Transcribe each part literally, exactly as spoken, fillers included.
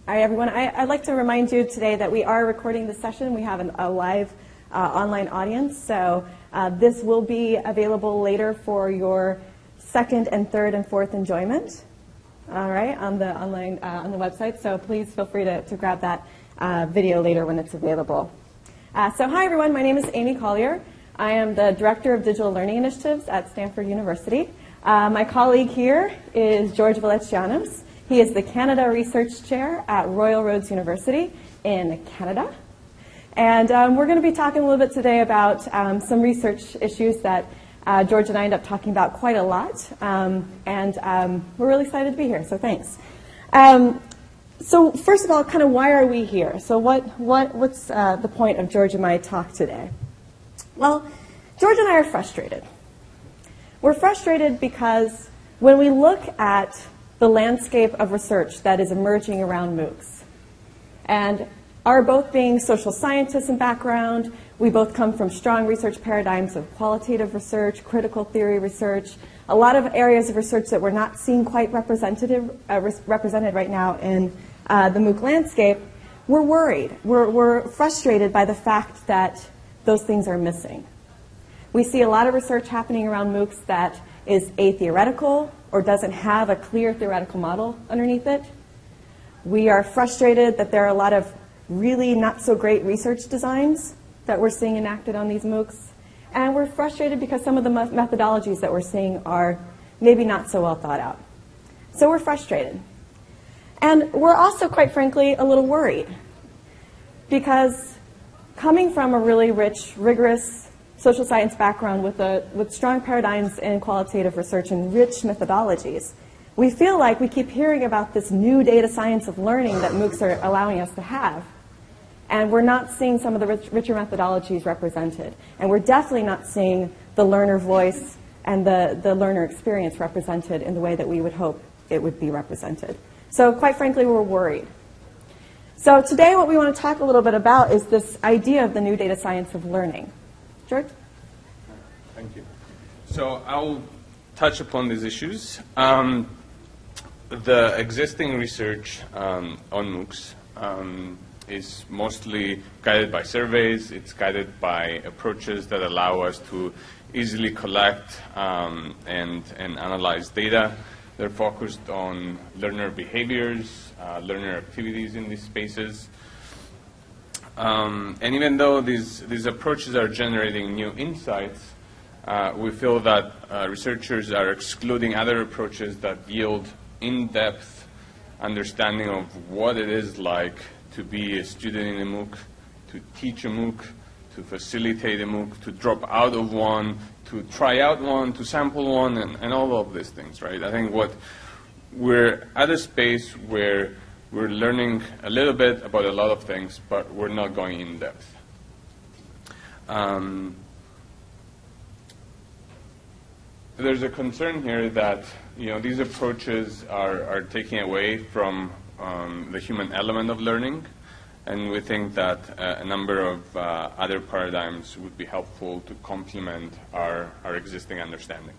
Hi, everyone. I, I'd like to remind you today that we are recording this session. We have an, a live uh, online audience, so uh, this will be available later for your second and third and fourth enjoyment, all right, on the online uh, on the website. So please feel free to, to grab that uh, video later when it's available. Uh, so hi, everyone. My name is Amy Collier. I am the Director of Digital Learning Initiatives at Stanford University. Uh, my colleague here is George Valencianos. He is the Canada Research Chair at Royal Roads University in Canada. And um, we're going to be talking a little bit today about um, some research issues that uh, George and I end up talking about quite a lot. Um, and um, we're really excited to be here, so thanks. Um, so first of all, kind of why are we here? So what, what, what's uh, the point of George and my talk today? Well, George and I are frustrated. We're frustrated because when we look at the landscape of research that is emerging around MOOCs, and our both being social scientists in background, we both come from strong research paradigms of qualitative research, critical theory research, a lot of areas of research that we're not seeing quite representative, uh, re represented right now in uh, the MOOC landscape. We're worried. We're, we're frustrated by the fact that those things are missing. We see a lot of research happening around MOOCs that is atheoretical or doesn't have a clear theoretical model underneath it. We are frustrated that there are a lot of really not so great research designs that we're seeing enacted on these MOOCs. And we're frustrated because some of the methodologies that we're seeing are maybe not so well thought out. So we're frustrated. And we're also, quite frankly, a little worried because coming from a really rich, rigorous social science background with, a, with strong paradigms in qualitative research and rich methodologies, we feel like we keep hearing about this new data science of learning that MOOCs are allowing us to have. And we're not seeing some of the rich, richer methodologies represented. And we're definitely not seeing the learner voice and the, the learner experience represented in the way that we would hope it would be represented. So quite frankly, we're worried. So today what we want to talk a little bit about is this idea of the new data science of learning. George? Thank you. So I'll touch upon these issues. Um, the existing research um, on MOOCs um, is mostly guided by surveys. It's guided by approaches that allow us to easily collect um, and, and analyze data. They're focused on learner behaviors, uh, learner activities in these spaces. Um, and even though these, these approaches are generating new insights, uh, we feel that uh, researchers are excluding other approaches that yield in-depth understanding of what it is like to be a student in a MOOC, to teach a MOOC, to facilitate a MOOC, to drop out of one, to try out one, to sample one, and, and all of these things, right? I think what we're at a space where we're learning a little bit about a lot of things, but we're not going in depth. Um, there's a concern here that you know these approaches are, are taking away from um, the human element of learning, and we think that uh, a number of uh, other paradigms would be helpful to complement our, our existing understanding.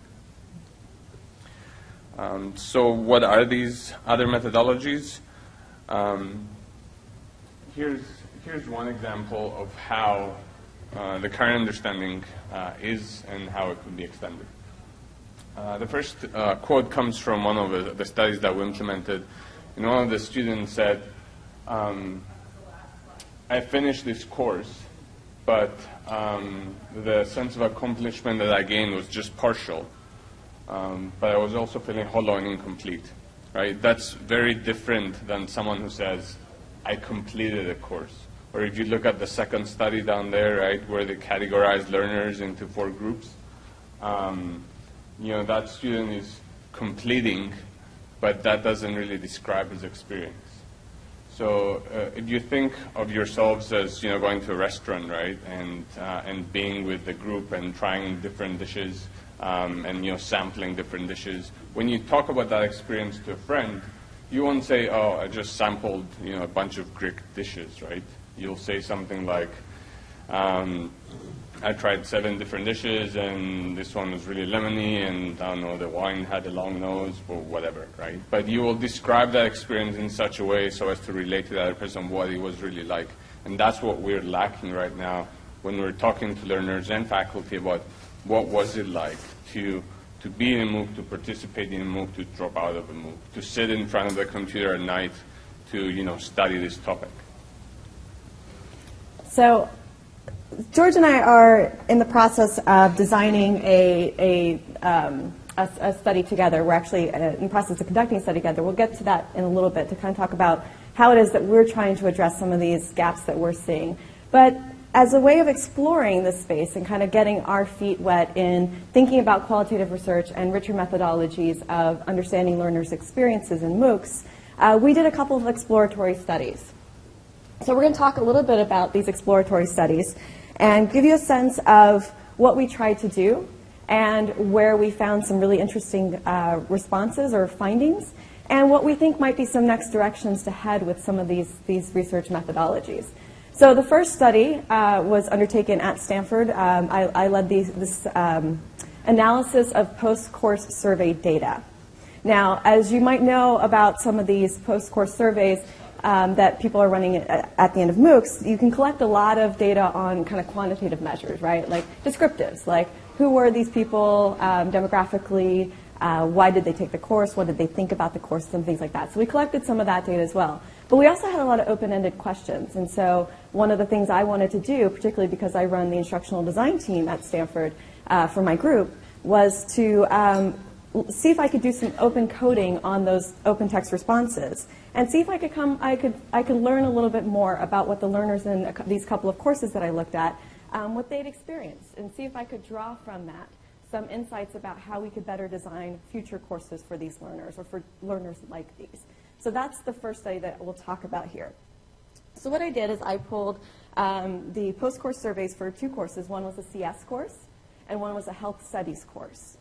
Um, so what are these other methodologies? Um, here's, here's one example of how uh, the current understanding uh, is and how it could be extended. Uh, the first uh, quote comes from one of the, the studies that we implemented. And one of the students said, um, I finished this course, but um, the sense of accomplishment that I gained was just partial. Um, but I was also feeling hollow and incomplete. Right? That's very different than someone who says, I completed a course. Or if you look at the second study down there, right, where they categorize learners into four groups, um, you know, that student is completing, but that doesn't really describe his experience. So uh, if you think of yourselves as, you know, going to a restaurant, right, and, uh, and being with the group and trying different dishes, Um, and you know, sampling different dishes. When you talk about that experience to a friend, you won't say, "Oh, I just sampled you know a bunch of Greek dishes," right? You'll say something like, um, I tried seven different dishes, and this one was really lemony, and I don't know, the wine had a long nose, or whatever, right? But you will describe that experience in such a way so as to relate to the other person what it was really like. And that's what we're lacking right now when we're talking to learners and faculty about what was it like to to be in a MOOC, to participate in a MOOC, to drop out of a MOOC, to sit in front of the computer at night to, you know, study this topic. So George and I are in the process of designing a, a, um, a, a study together. We're actually in the process of conducting a study together. We'll get to that in a little bit to kind of talk about how it is that we're trying to address some of these gaps that we're seeing. But as a way of exploring this space and kind of getting our feet wet in thinking about qualitative research and richer methodologies of understanding learners' experiences in MOOCs, uh, we did a couple of exploratory studies. So we're going to talk a little bit about these exploratory studies and give you a sense of what we tried to do and where we found some really interesting uh, responses or findings, and what we think might be some next directions to head with some of these, these research methodologies. So the first study uh, was undertaken at Stanford. Um, I, I led these, this um, analysis of post-course survey data. Now, as you might know about some of these post-course surveys um, that people are running at, at the end of MOOCs, you can collect a lot of data on kind of quantitative measures, right? Like descriptives, like who were these people um, demographically, uh, why did they take the course, what did they think about the course, and things like that. So we collected some of that data as well. But we also had a lot of open-ended questions. And so one of the things I wanted to do, particularly because I run the instructional design team at Stanford uh, for my group, was to um, see if I could do some open coding on those open text responses and see if I could come, I could, I could learn a little bit more about what the learners in a, these couple of courses that I looked at, um, what they'd experienced, and see if I could draw from that some insights about how we could better design future courses for these learners or for learners like these. So that's the first study that we'll talk about here. So what I did is I pulled um, the post-course surveys for two courses. One was a C S course, and one was a health studies course.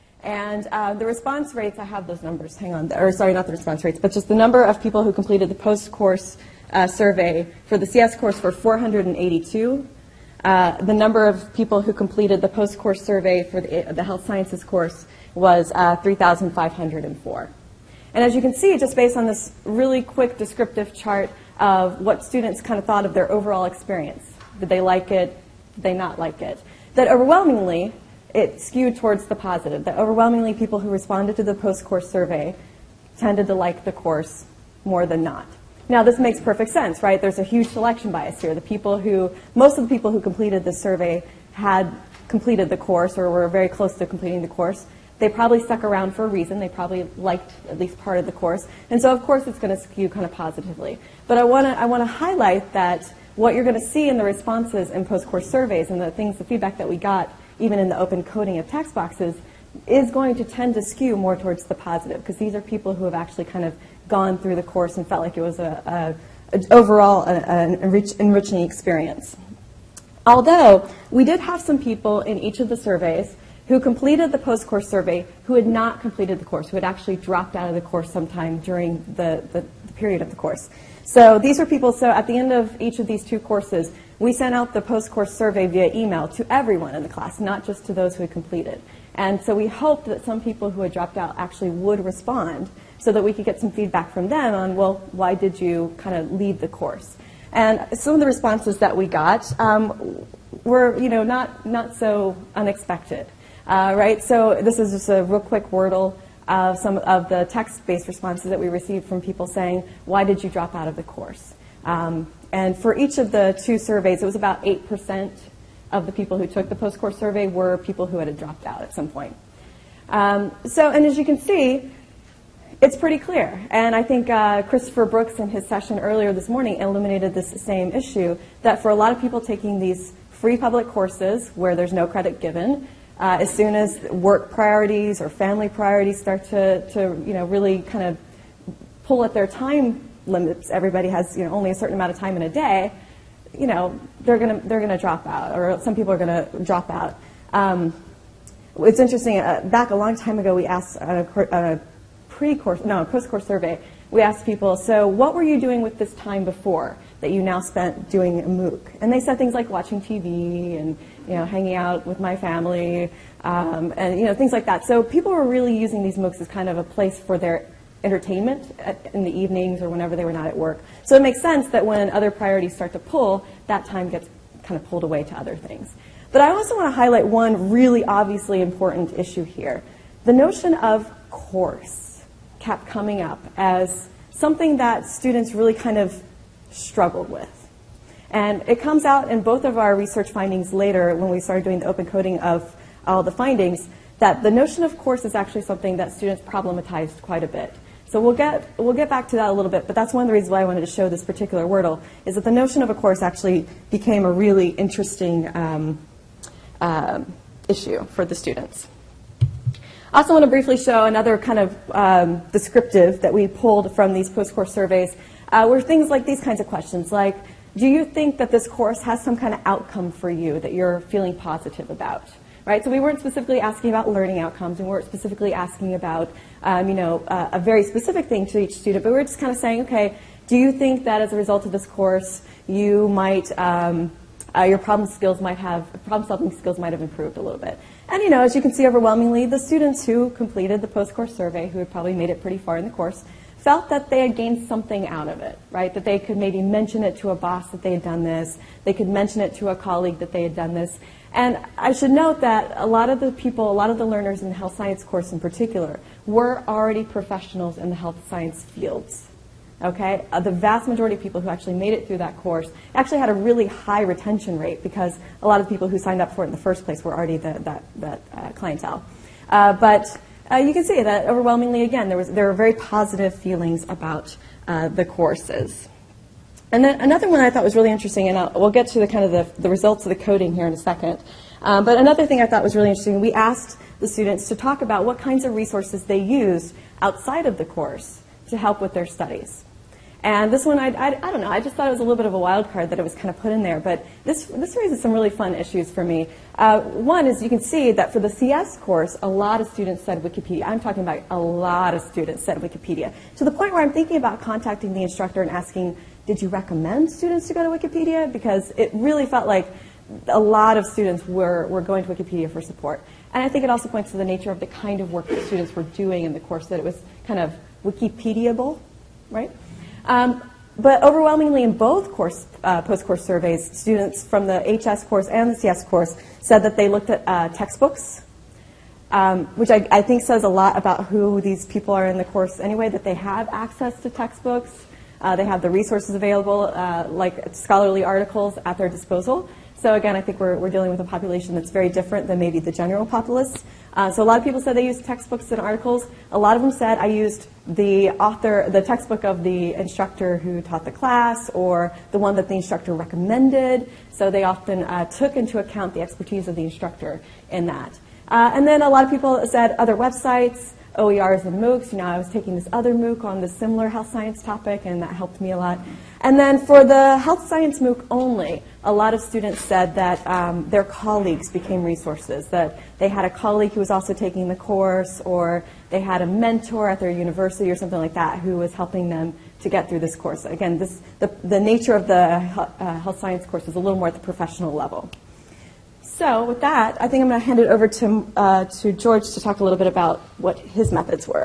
And uh, the response rates, I have those numbers, hang on, or sorry, not the response rates, but just the number of people who completed the post-course uh, survey for the C S course were four hundred eighty-two. Uh, the number of people who completed the post-course survey for the, the health sciences course was uh, three thousand five hundred four. And as you can see, just based on this really quick descriptive chart of what students kind of thought of their overall experience, did they like it, did they not like it, that overwhelmingly it skewed towards the positive, that overwhelmingly people who responded to the post-course survey tended to like the course more than not. Now this makes perfect sense, right? There's a huge selection bias here. The people who, most of the people who completed this survey had completed the course or were very close to completing the course. They probably stuck around for a reason. They probably liked at least part of the course. And so, of course, it's going to skew kind of positively. But I want to I want to highlight that what you're going to see in the responses in post-course surveys and the things, the feedback that we got, even in the open coding of text boxes, is going to tend to skew more towards the positive, because these are people who have actually kind of gone through the course and felt like it was a, a, a overall a, an enrich, enriching experience. Although we did have some people in each of the surveys who completed the post-course survey who had not completed the course, who had actually dropped out of the course sometime during the, the, the period of the course. So these are people, so at the end of each of these two courses, we sent out the post-course survey via email to everyone in the class, not just to those who had completed. And so we hoped that some people who had dropped out actually would respond so that we could get some feedback from them on, well, why did you kind of leave the course? And some of the responses that we got um, were, you know, not, not so unexpected. Uh, right, so this is just a real quick wordle of some of the text-based responses that we received from people saying, why did you drop out of the course? Um, and for each of the two surveys, it was about eight percent of the people who took the post-course survey were people who had dropped out at some point. Um, so, and as you can see, it's pretty clear. And I think uh, Christopher Brooks in his session earlier this morning illuminated this same issue, that for a lot of people taking these free public courses where there's no credit given, Uh, as soon as work priorities or family priorities start to, to, you know, really kind of pull at their time limits, everybody has, you know, only a certain amount of time in a day, you know, they're gonna they're gonna drop out, or some people are gonna drop out. Um, it's interesting. Uh, back a long time ago, we asked on a, on a pre-course, no, a post-course survey, we asked people, so what were you doing with this time before that you now spent doing a MOOC? And they said things like watching T V and, you know, hanging out with my family, um, and, you know, things like that. So people were really using these MOOCs as kind of a place for their entertainment at, in the evenings or whenever they were not at work. So it makes sense that when other priorities start to pull, that time gets kind of pulled away to other things. But I also want to highlight one really obviously important issue here. The notion of course kept coming up as something that students really kind of struggled with. And it comes out in both of our research findings later when we started doing the open coding of all the findings, that the notion of course is actually something that students problematized quite a bit. So we'll get, we'll get back to that a little bit, but that's one of the reasons why I wanted to show this particular Wordle, is that the notion of a course actually became a really interesting um, um, issue for the students. I also want to briefly show another kind of um, descriptive that we pulled from these post-course surveys, uh, were things like these kinds of questions, like, do you think that this course has some kind of outcome for you that you're feeling positive about? Right? So we weren't specifically asking about learning outcomes, and we weren't specifically asking about um, you know, uh, a very specific thing to each student, but we were just kind of saying, okay, do you think that as a result of this course, you might, um, uh, your problem skills might have, problem-solving skills might have improved a little bit? And you know, as you can see overwhelmingly, the students who completed the post-course survey, who had probably made it pretty far in the course, felt that they had gained something out of it, right? That they could maybe mention it to a boss that they had done this, they could mention it to a colleague that they had done this. And I should note that a lot of the people, a lot of the learners in the health science course in particular, were already professionals in the health science fields. Okay? Uh, the vast majority of people who actually made it through that course actually had a really high retention rate because a lot of the people who signed up for it in the first place were already the, that, that uh, clientele. Uh, but uh, you can see that overwhelmingly, again, there, was, there were very positive feelings about uh, the courses. And then another one I thought was really interesting, and I'll, we'll get to the kind of the, the results of the coding here in a second. Um, but another thing I thought was really interesting, we asked the students to talk about what kinds of resources they used outside of the course to help with their studies. And this one, I, I, I don't know, I just thought it was a little bit of a wild card that it was kind of put in there, but this, this raises some really fun issues for me. Uh, one is you can see that for the C S course, a lot of students said Wikipedia. I'm talking about a lot of students said Wikipedia, to the point where I'm thinking about contacting the instructor and asking, did you recommend students to go to Wikipedia? Because it really felt like a lot of students were, were going to Wikipedia for support. And I think it also points to the nature of the kind of work that students were doing in the course, that it was kind of Wikipedia-able, right? Um, but overwhelmingly in both course, uh, post-course surveys, students from the H S course and the C S course said that they looked at uh, textbooks, um, which I, I think says a lot about who these people are in the course anyway, that they have access to textbooks. Uh, they have the resources available, uh, like scholarly articles at their disposal. So again, I think we're, we're dealing with a population that's very different than maybe the general populace. Uh, so a lot of people said they used textbooks and articles. A lot of them said I used the author, the textbook of the instructor who taught the class, or the one that the instructor recommended. So they often uh, took into account the expertise of the instructor in that. Uh, and then a lot of people said other websites, O E Rs and MOOCs. You know, I was taking this other MOOC on this similar health science topic, and that helped me a lot. And then for the health science MOOC only, a lot of students said that um, their colleagues became resources, that they had a colleague who was also taking the course, or they had a mentor at their university or something like that who was helping them to get through this course. Again, this, the, the nature of the uh, health science course is a little more at the professional level. So with that, I think I'm going to hand it over to, uh, to George to talk a little bit about what his methods were.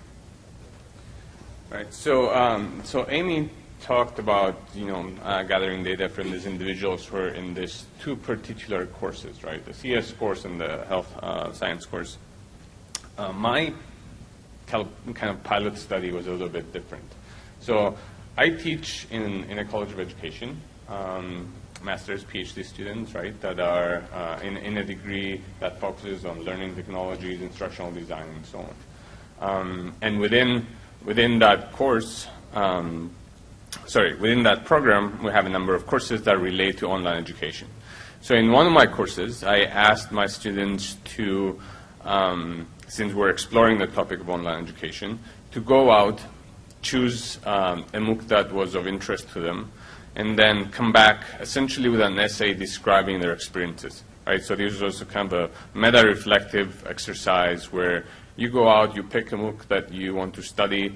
Right. So, um, so Amy talked about, you know, uh, gathering data from these individuals who are in these two particular courses, right? The C S course and the health uh, science course. Uh, my kind of pilot study was a little bit different. So I teach in, in a college of education. Um, master's, PhD students, right, that are uh, in, in a degree that focuses on learning technologies, instructional design, and so on. Um, and within, within that course, um, sorry, within that program, we have a number of courses that relate to online education. So in one of my courses, I asked my students to, um, since we're exploring the topic of online education, to go out, choose um, a MOOC that was of interest to them, and then come back essentially with an essay describing their experiences, right? So this was also kind of a meta-reflective exercise where you go out, you pick a MOOC that you want to study,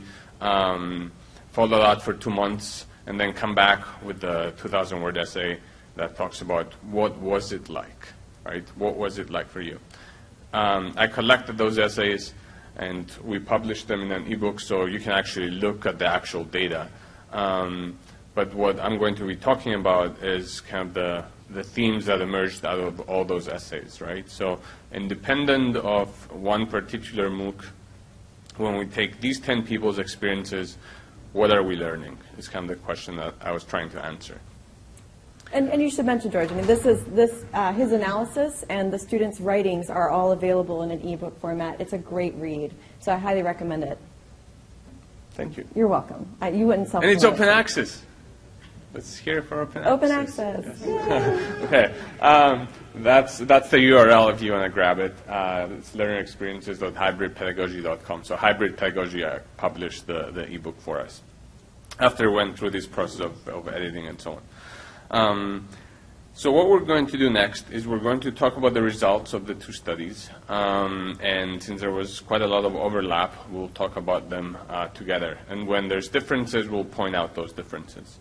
um, follow that for two months, and then come back with the two thousand word essay that talks about what was it like, right? What was it like for you? Um, I collected those essays, and we published them in an ebook, so you can actually look at the actual data. Um, but what I'm going to be talking about is kind of the, the themes that emerged out of all those essays, right? So independent of one particular MOOC, when we take these ten people's experiences, what are we learning? Is kind of the question that I was trying to answer. And, and you should mention, George, I mean, this is, this, uh, his analysis and the students' writings are all available in an ebook format. It's a great read, so I highly recommend it. Thank you. You're welcome. Uh, you wouldn't self- And it's open access. Let's hear it for open access. Open access. Yes. Okay. Um, that's, that's the U R L if you want to grab it. Uh, it's learner experiences dot hybrid pedagogy dot com. So Hybrid Pedagogy uh, published the, the ebook for us after we went through this process of, of editing and so on. Um, so what we're going to do next is we're going to talk about the results of the two studies. Um, and since there was quite a lot of overlap, we'll talk about them uh, together. And when there's differences, we'll point out those differences.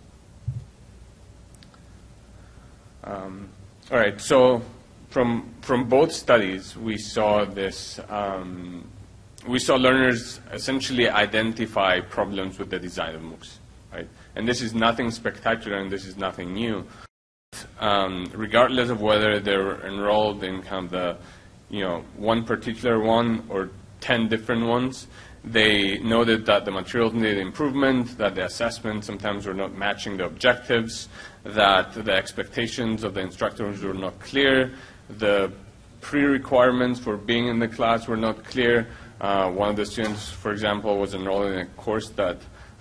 Um, all right, so from, from both studies, we saw this, um, we saw learners essentially identify problems with the design of MOOCs, right? And this is nothing spectacular and this is nothing new. Um, regardless of whether they're enrolled in kind of the, you know, one particular one or ten different ones, they noted that the materials needed improvement, that the assessments sometimes were not matching the objectives, that the expectations of the instructors were not clear, the pre-requirements for being in the class were not clear. Uh, one of the students, for example, was enrolled in a course that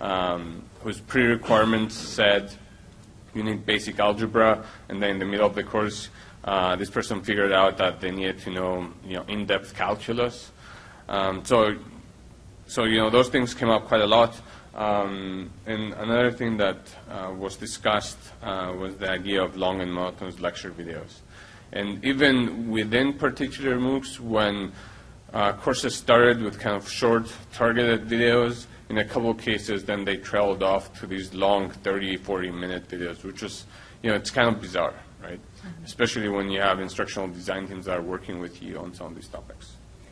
um, whose pre-requirements said you need basic algebra, and then in the middle of the course, uh, this person figured out that they needed to know, you know, in-depth calculus. Um, so, so you know, those things came up quite a lot. Um, and another thing that uh, was discussed uh, was the idea of long and monotonous lecture videos. And even within particular MOOCs, when uh, courses started with kind of short, targeted videos, in a couple of cases, then they trailed off to these long thirty, forty minute videos, which is, you know, it's kind of bizarre, right? Mm-hmm. Especially when you have instructional design teams that are working with you on some of these topics.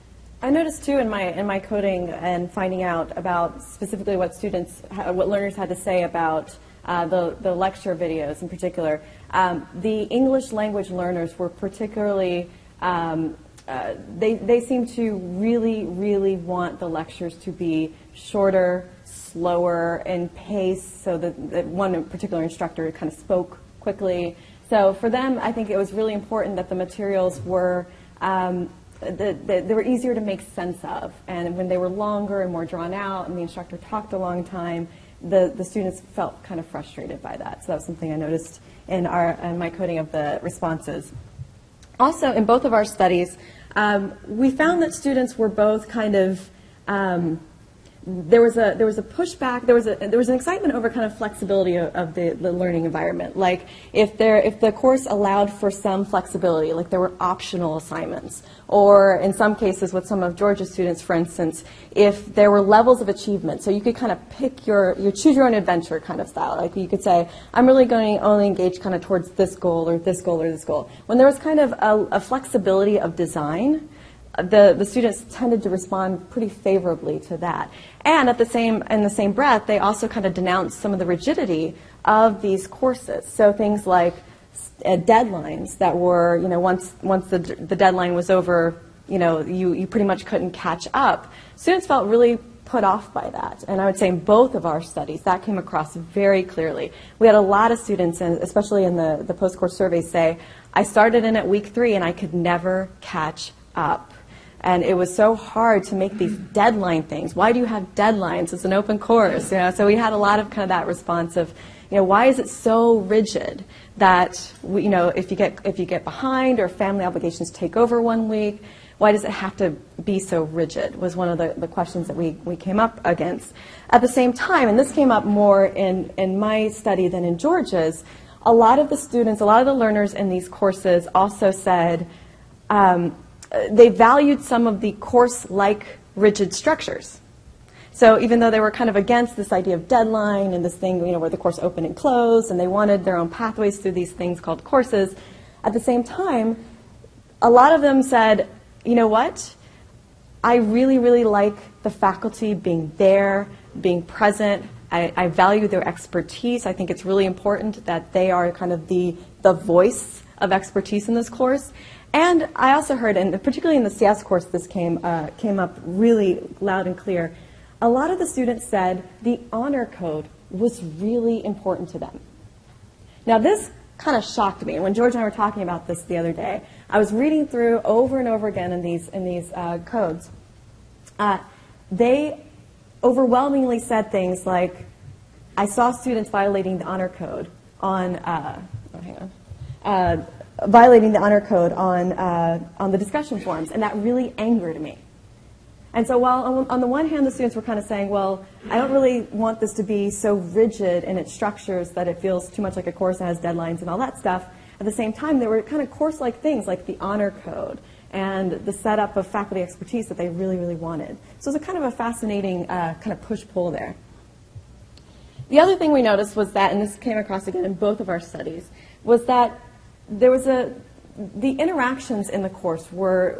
I noticed too in my in my coding and finding out about specifically what students, what learners had to say about uh, the the lecture videos in particular. Um, the English language learners were particularly. Um, Uh, they, they seem to really, really want the lectures to be shorter, slower in pace, so that, that one particular instructor kind of spoke quickly. So for them, I think it was really important that the materials were, um, the, the, they were easier to make sense of. And when they were longer and more drawn out and the instructor talked a long time, the, the students felt kind of frustrated by that. So that was something I noticed in, our, in my coding of the responses. Also, in both of our studies, um, we found that students were both kind of, um, there was a there was a pushback, there was a there was an excitement over kind of flexibility of, of the, the learning environment. Like if there if the course allowed for some flexibility, like there were optional assignments, or in some cases with some of Georgia's students, for instance, if there were levels of achievement, so you could kind of pick your your choose your own adventure kind of style. Like you could say, I'm really going to only engage kind of towards this goal or this goal or this goal. When there was kind of a, a flexibility of design, The, the students tended to respond pretty favorably to that. And at the same, in the same breath, they also kind of denounced some of the rigidity of these courses. So things like uh, deadlines that were, you know, once, once the, the deadline was over, you know, you, you pretty much couldn't catch up. Students felt really put off by that. And I would say in both of our studies, that came across very clearly. We had a lot of students, and especially in the, the post-course surveys, say, I started in at week three and I could never catch up. And it was so hard to make these deadline things. Why do you have deadlines? It's an open course, you know. So we had a lot of kind of that response of, you know, why is it so rigid that we, you know, if you get if you get behind or family obligations take over one week, why does it have to be so rigid? Was one of the, the questions that we we came up against. At the same time, and this came up more in in my study than in Georgia's, a lot of the students, a lot of the learners in these courses also said. Um, They valued some of the course-like rigid structures. So even though they were kind of against this idea of deadline and this thing, you know, where the course opened and closed, and they wanted their own pathways through these things called courses, at the same time, a lot of them said, you know what? I really, really like the faculty being there, being present. I, I value their expertise. I think it's really important that they are kind of the, the voice of expertise in this course. And I also heard, and particularly in the C S course, this came, uh, came up really loud and clear. A lot of the students said the honor code was really important to them. Now this kind of shocked me. When George and I were talking about this the other day, I was reading through over and over again in these, in these uh, codes. Uh, they overwhelmingly said things like, I saw students violating the honor code on, uh, oh, hang on, uh, violating the honor code on, uh, on the discussion forums, and that really angered me. And so while on, on the one hand the students were kind of saying, well, I don't really want this to be so rigid in its structures that it feels too much like a course that has deadlines and all that stuff, at the same time there were kind of course-like things like the honor code and the setup of faculty expertise that they really, really wanted. So it was a kind of a fascinating uh, kind of push-pull there. The other thing we noticed was that, and this came across again in both of our studies, was that there was a, the interactions in the course were,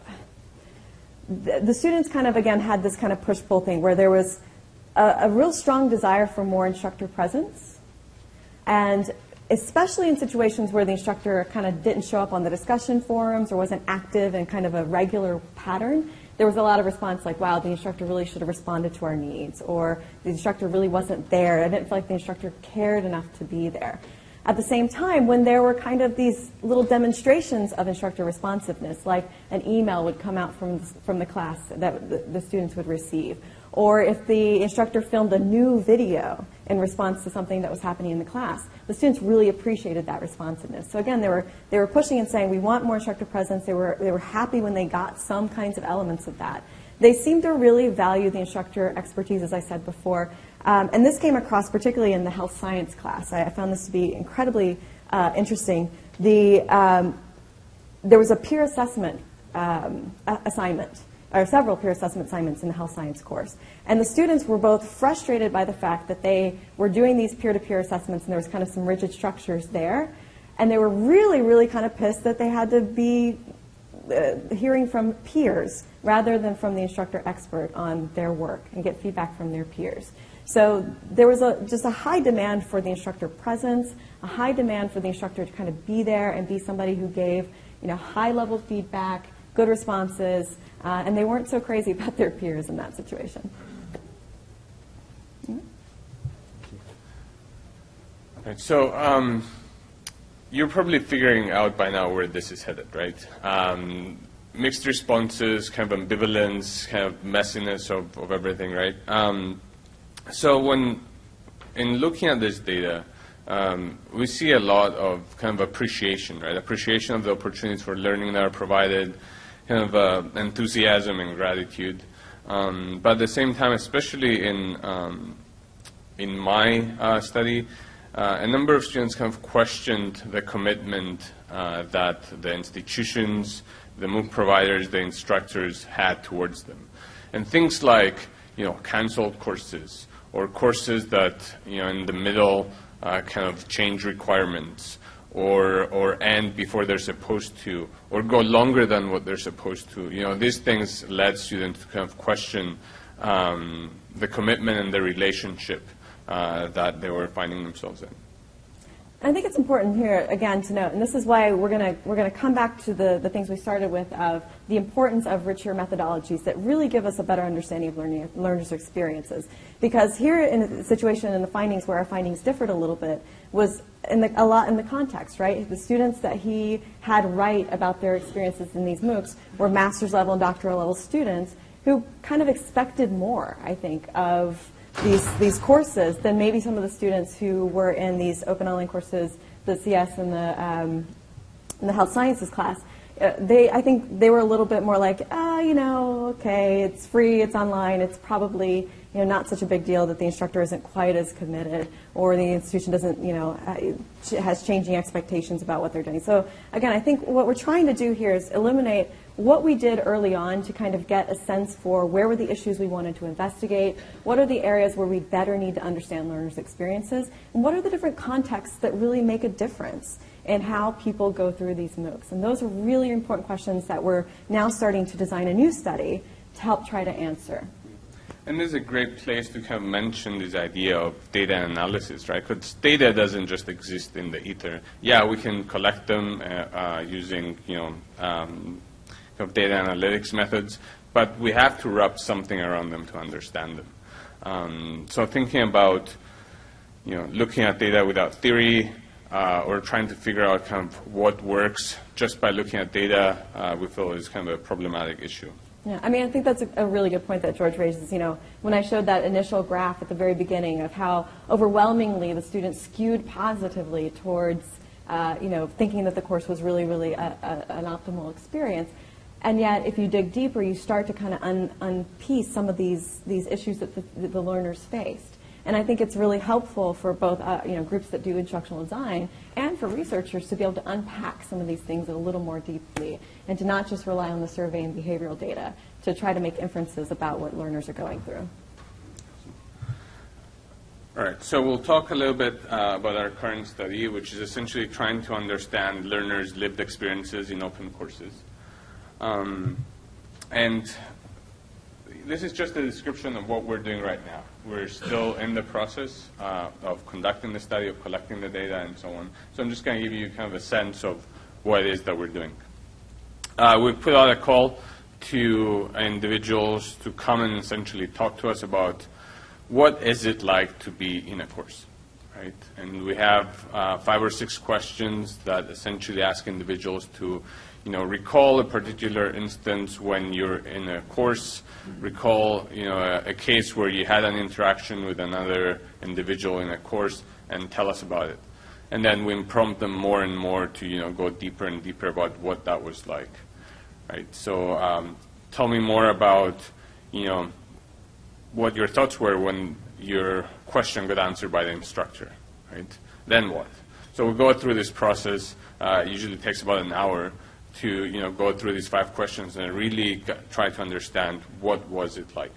the, the students kind of, again, had this kind of push-pull thing where there was a, a real strong desire for more instructor presence, and especially in situations where the instructor kind of didn't show up on the discussion forums or wasn't active in kind of a regular pattern, there was a lot of response like, wow, the instructor really should have responded to our needs, or the instructor really wasn't there. I didn't feel like the instructor cared enough to be there. At the same time, when there were kind of these little demonstrations of instructor responsiveness, like an email would come out from, from the class that the, the students would receive, or if the instructor filmed a new video in response to something that was happening in the class, the students really appreciated that responsiveness. So again, they were, they were pushing and saying, we want more instructor presence. They were, they were happy when they got some kinds of elements of that. They seemed to really value the instructor expertise, as I said before. Um, and this came across particularly in the health science class. I, I found this to be incredibly uh, interesting. The, um, there was a peer assessment um, assignment, or several peer assessment assignments in the health science course. And the students were both frustrated by the fact that they were doing these peer-to-peer assessments and there was kind of some rigid structures there. And they were really, really kind of pissed that they had to be uh, hearing from peers rather than from the instructor expert on their work and get feedback from their peers. So there was a, just a high demand for the instructor presence, a high demand for the instructor to kind of be there and be somebody who gave, you know, high-level feedback, good responses, uh, and they weren't so crazy about their peers in that situation. Mm-hmm. Okay, so um, you're probably figuring out by now where this is headed, right? Um, mixed responses, kind of ambivalence, kind of messiness of, of everything, right? Um, so when, in looking at this data, um, we see a lot of kind of appreciation, right? Appreciation of the opportunities for learning that are provided, kind of uh, enthusiasm and gratitude. Um, but at the same time, especially in, um, in my uh, study, uh, a number of students kind of questioned the commitment uh, that the institutions, the MOOC providers, the instructors had towards them. And things like, you know, canceled courses, or courses that, you know, in the middle uh, kind of change requirements, or or end before they're supposed to, or go longer than what they're supposed to. You know, these things led students to kind of question um, the commitment and the relationship uh, that they were finding themselves in. I think it's important here, again, to note, and this is why we're going to we're going to come back to the, the things we started with of the importance of richer methodologies that really give us a better understanding of learning, learners' experiences. Because here in a situation in the findings where our findings differed a little bit was in the, a lot in the context, right? The students that he had write about their experiences in these MOOCs were master's level and doctoral level students who kind of expected more, I think, of These, these courses than maybe some of the students who were in these open online courses, the C S and the, um, and the health sciences class. Uh, they, I think they were a little bit more like, ah, you know, okay, it's free, it's online, it's probably, you know, not such a big deal that the instructor isn't quite as committed, or the institution doesn't, you know, has changing expectations about what they're doing. So again, I think what we're trying to do here is illuminate what we did early on to kind of get a sense for where were the issues we wanted to investigate, what are the areas where we better need to understand learners' experiences, and what are the different contexts that really make a difference in how people go through these MOOCs. And those are really important questions that we're now starting to design a new study to help try to answer. And this is a great place to kind of mention this idea of data analysis, right? Because data doesn't just exist in the ether. Yeah, we can collect them uh, uh, using, you know, um, of data analytics methods, but we have to wrap something around them to understand them. Um, so thinking about, you know, looking at data without theory, uh, or trying to figure out kind of what works just by looking at data, uh, we feel is kind of a problematic issue. Yeah, I mean, I think that's a, a really good point that George raises. You know, when I showed that initial graph at the very beginning of how overwhelmingly the students skewed positively towards, uh, you know, thinking that the course was really, really a, a, an optimal experience. And yet, if you dig deeper, you start to kind of un, unpiece some of these, these issues that the, that the learners faced. And I think it's really helpful for both uh, you know, groups that do instructional design and for researchers to be able to unpack some of these things a little more deeply and to not just rely on the survey and behavioral data to try to make inferences about what learners are going through. All right, so we'll talk a little bit uh, about our current study, which is essentially trying to understand learners' lived experiences in open courses. Um, and this is just a description of what we're doing right now. We're still in the process uh, of conducting the study, of collecting the data, and so on. So I'm just going to give you kind of a sense of what it is that we're doing. Uh, we put out a call to individuals to come and essentially talk to us about what is it like to be in a course, right? And we have uh, five or six questions that essentially ask individuals to you know, recall a particular instance when you're in a course, recall, you know, a, a case where you had an interaction with another individual in a course, and tell us about it. And then we prompt them more and more to, you know, go deeper and deeper about what that was like, right? So um, tell me more about, you know, what your thoughts were when your question got answered by the instructor, right? Then what? So we go through this process. Uh, it usually takes about an hour to you know go through these five questions and really g try to understand what was it like.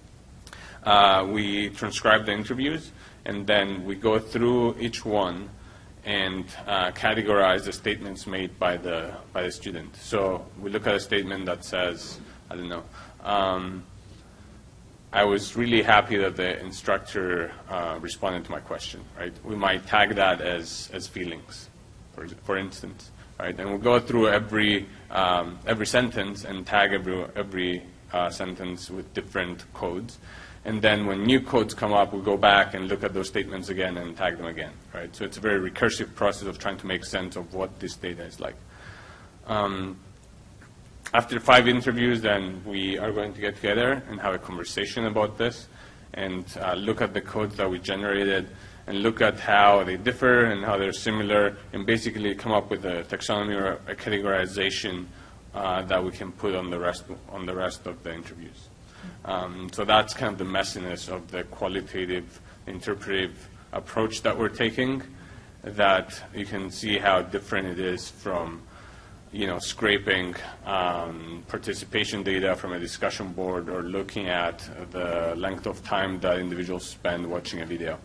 Uh, we transcribe the interviews, and then we go through each one and uh, categorize the statements made by the by the student. So we look at a statement that says, I don't know, um, I was really happy that the instructor uh, responded to my question, right? We might tag that as as feelings, for for instance. Right, and we'll go through every um, every sentence and tag every every uh, sentence with different codes, and then when new codes come up, we'll go back and look at those statements again and tag them again. Right, so it's a very recursive process of trying to make sense of what this data is like. Um, after five interviews, then we are going to get together and have a conversation about this, and uh, look at the codes that we generated, and look at how they differ and how they're similar, and basically come up with a taxonomy or a categorization uh, that we can put on the rest on the rest of the interviews. Um, so that's kind of the messiness of the qualitative, interpretive approach that we're taking. That you can see how different it is from, you know, scraping um, participation data from a discussion board or looking at the length of time that individuals spend watching a video.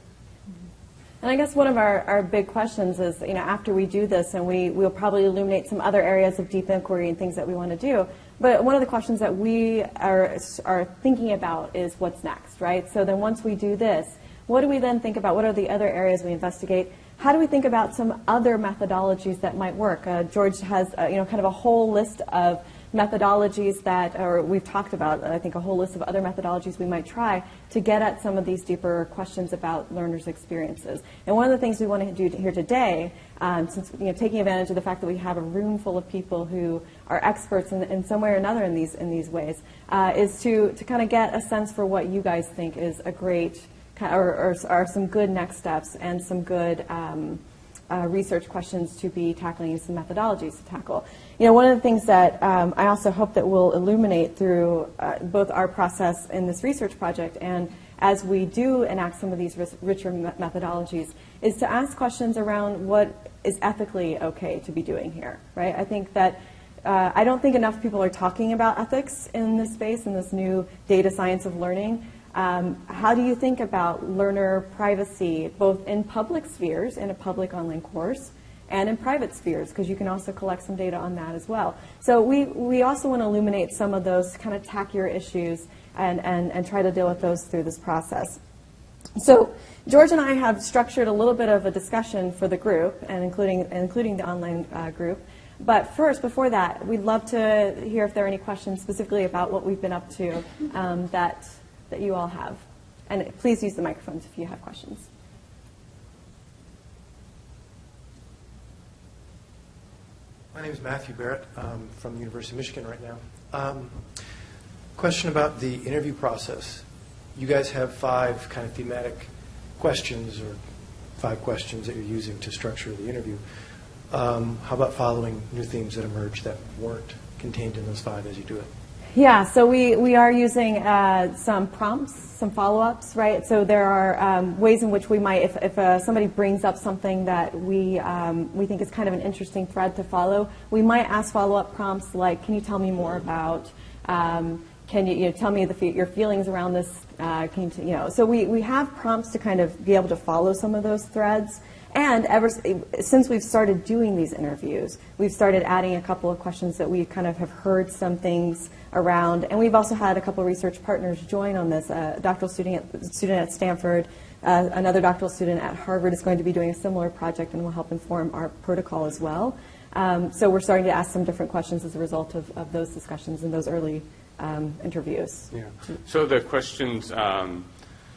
And I guess one of our, our big questions is, you know, after we do this, and we, we'll probably illuminate some other areas of deep inquiry and things that we want to do, but one of the questions that we are, are thinking about is what's next, right? So then once we do this, what do we then think about? What are the other areas we investigate? How do we think about some other methodologies that might work? Uh, George has, uh, you know, kind of a whole list of methodologies that, or we've talked about, I think, a whole list of other methodologies we might try to get at some of these deeper questions about learners' experiences. And one of the things we want to do here today, um, since, you know, taking advantage of the fact that we have a room full of people who are experts in, in some way or another in these, in these ways, uh, is to, to kind of get a sense for what you guys think is a great, or, or are some good next steps and some good um, Uh, research questions to be tackling and some methodologies to tackle. You know, one of the things that um, I also hope that we'll illuminate through uh, both our process in this research project and as we do enact some of these ris- richer me- methodologies is to ask questions around what is ethically okay to be doing here, right? I think that uh, I don't think enough people are talking about ethics in this space, in this new data science of learning. Um, how do you think about learner privacy, both in public spheres, in a public online course, and in private spheres, because you can also collect some data on that as well. So we, we also want to illuminate some of those kind of tackier issues and, and, and try to deal with those through this process. So George and I have structured a little bit of a discussion for the group, and including, including the online uh, group. But first, before that, we'd love to hear if there are any questions specifically about what we've been up to um, that, that you all have. And please use the microphones if you have questions. My name is Matthew Barrett. I'm from the University of Michigan right now. Um, question about the interview process. You guys have five kind of thematic questions or five questions that you're using to structure the interview. Um, how about following new themes that emerge that weren't contained in those five as you do it? Yeah, so we, we are using uh, some prompts, some follow-ups, right? So there are um, ways in which we might, if, if uh, somebody brings up something that we, um, we think is kind of an interesting thread to follow, we might ask follow-up prompts like, can you tell me more about, um, can you, you know, tell me the, your feelings around this, uh, can you, t- you know, so we, we have prompts to kind of be able to follow some of those threads. And ever since we've started doing these interviews, we've started adding a couple of questions that we kind of have heard some things around. And we've also had a couple of research partners join on this. A doctoral student at, student at Stanford, uh, another doctoral student at Harvard is going to be doing a similar project and will help inform our protocol as well. Um, so we're starting to ask some different questions as a result of, of those discussions and those early um, interviews. Yeah. So the questions, um,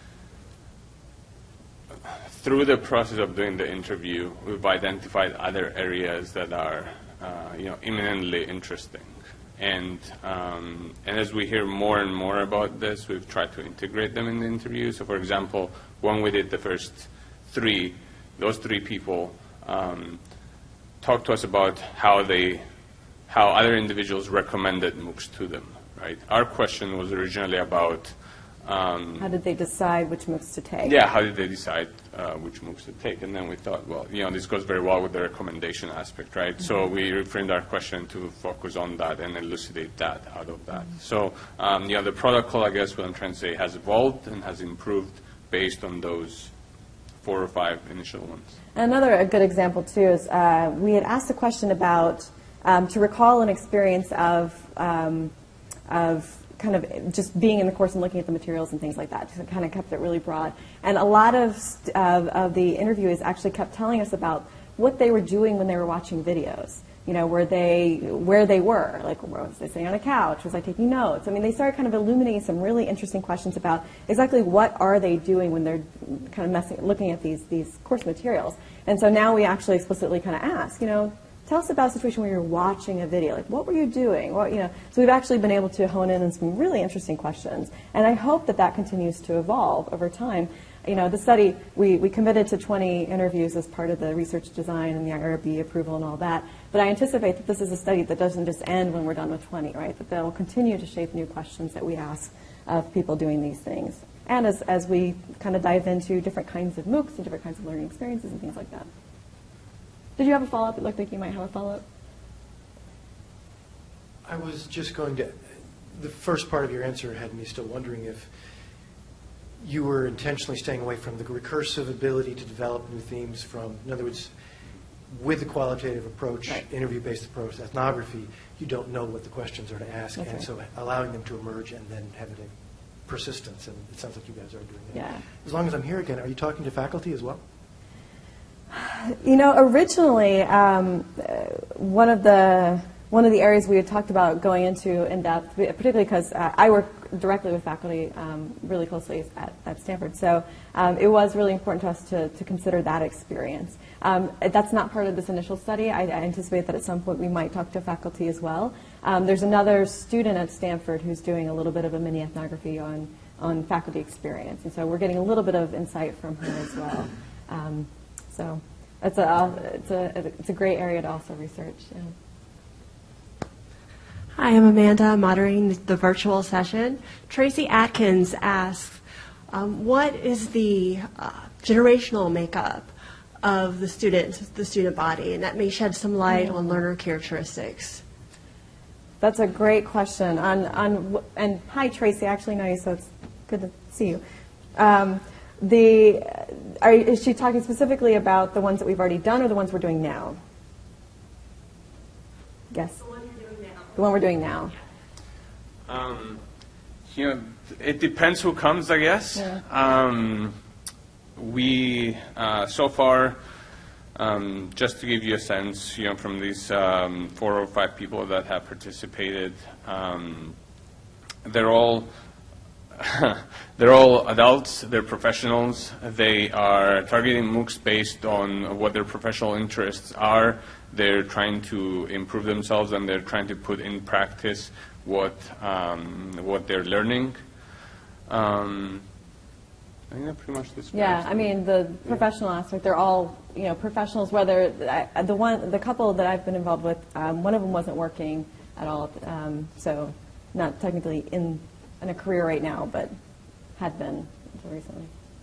through the process of doing the interview, we've identified other areas that are, uh, you know, eminently interesting. And, um, and as we hear more and more about this, we've tried to integrate them in the interview. So, for example, when we did the first three, those three people um, talked to us about how they, how other individuals recommended MOOCs to them, right? Our question was originally about Um, how did they decide which MOOCs to take? Yeah, how did they decide uh, which MOOCs to take? And then we thought, well, you know, this goes very well with the recommendation aspect, right? Mm-hmm. So we reframed our question to focus on that and elucidate that out of that. Mm-hmm. So, um, you know, the protocol, I guess what I'm trying to say, has evolved and has improved based on those four or five initial ones. Another a good example, too, is uh, we had asked a question about, um, to recall an experience of, um, of kind of just being in the course and looking at the materials and things like that. So it kind of kept it really broad. And a lot of, uh, of the interviewees actually kept telling us about what they were doing when they were watching videos. You know, where they, where they were, like, was they sitting on a couch? Was I taking notes? I mean, they started kind of illuminating some really interesting questions about exactly what are they doing when they're kind of messing, looking at these, these course materials. And so now we actually explicitly kind of ask, you know, tell us about a situation where you're watching a video. Like, what were you doing? What, you know, so we've actually been able to hone in on some really interesting questions. And I hope that that continues to evolve over time. You know, the study, we, we committed to twenty interviews as part of the research design and the I R B approval and all that. But I anticipate that this is a study that doesn't just end when we're done with twenty, right? That they'll continue to shape new questions that we ask of people doing these things. And as, as we kind of dive into different kinds of MOOCs and different kinds of learning experiences and things like that. Did you have a follow-up? It looked like you might have a follow-up. I was just going to, the first part of your answer had me still wondering if you were intentionally staying away from the recursive ability to develop new themes from, in other words, with the qualitative approach, right. interview-based approach, ethnography, you don't know what the questions are to ask, That's and right. so allowing them to emerge and then having a persistence, and it sounds like you guys are doing that. Yeah. As long as I'm here again, are you talking to faculty as well? You know, originally, um, one of the one of the areas we had talked about going into in depth, particularly because uh, I work directly with faculty um, really closely at, at Stanford, so um, it was really important to us to, to consider that experience. Um, that's not part of this initial study. I, I anticipate that at some point we might talk to faculty as well. Um, there's another student at Stanford who's doing a little bit of a mini ethnography on, on faculty experience, and so we're getting a little bit of insight from her as well. Um, So it's a, it's a, it's a great area to also research. Yeah. Hi, I'm Amanda, moderating the virtual session. Tracy Atkins asks, Um, what is the uh, generational makeup of the students, the student body? And that may shed some light on learner characteristics. That's a great question. On, on, and hi, Tracy. I actually know you, so it's good to see you. Um, the, are, is she talking specifically about the ones that we've already done or the ones we're doing now? Yes. The one you're doing now. The one we're doing now. Um, you know, it depends who comes, I guess. Yeah. Um, we, uh, so far, um, just to give you a sense, you know, from these um, four or five people that have participated, um, they're all they're all adults, they're professionals, they are targeting MOOCs based on what their professional interests are. They're trying to improve themselves and they're trying to put in practice what um, what they're learning. Um, I think that pretty much describes Yeah, I it. mean the professional aspect. They're all you know professionals. Whether I, the one, the couple that I've been involved with, um, one of them wasn't working at all, um, so not technically in in a career right now, but had been until recently.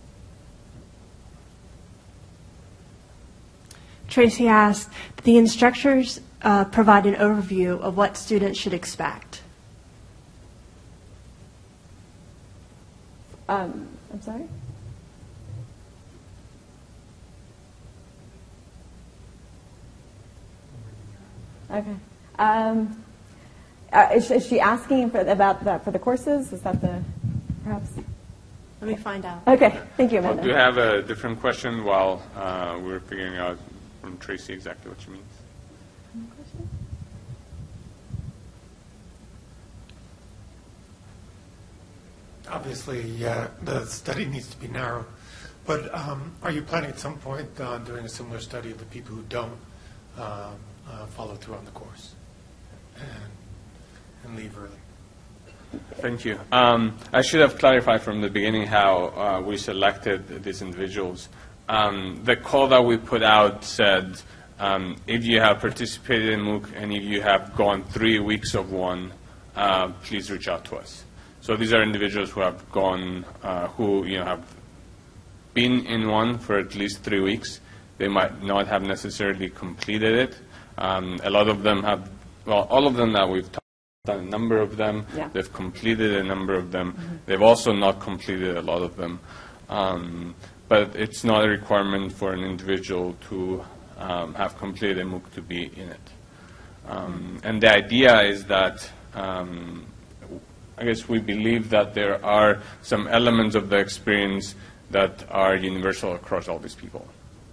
Tracy asked, the instructors uh, provide an overview of what students should expect. Um, I'm sorry? Okay. Um, uh, is, is she asking for, about that for the courses? Is that the, perhaps? Let me find out. Okay, thank you, Well, Amanda. do you have a different question while uh, we're figuring out from Tracy exactly what she means? Obviously, uh, the study needs to be narrow, but um, are you planning at some point on doing a similar study of the people who don't uh, uh, follow through on the course and, and leave early? Thank you. Um, I should have clarified from the beginning how uh, we selected these individuals. Um, the call that we put out said, um, if you have participated in MOOC and if you have gone three weeks of one, uh, please reach out to us. So these are individuals who have gone, uh, who you know have been in one for at least three weeks. They might not have necessarily completed it. Um, a lot of them have, well, all of them that we've talked done a number of them. Yeah. They've completed a number of them. Mm-hmm. They've also not completed a lot of them. Um, but it's not a requirement for an individual to um, have completed a MOOC to be in it. Um, and the idea is that um, I guess we believe that there are some elements of the experience that are universal across all these people.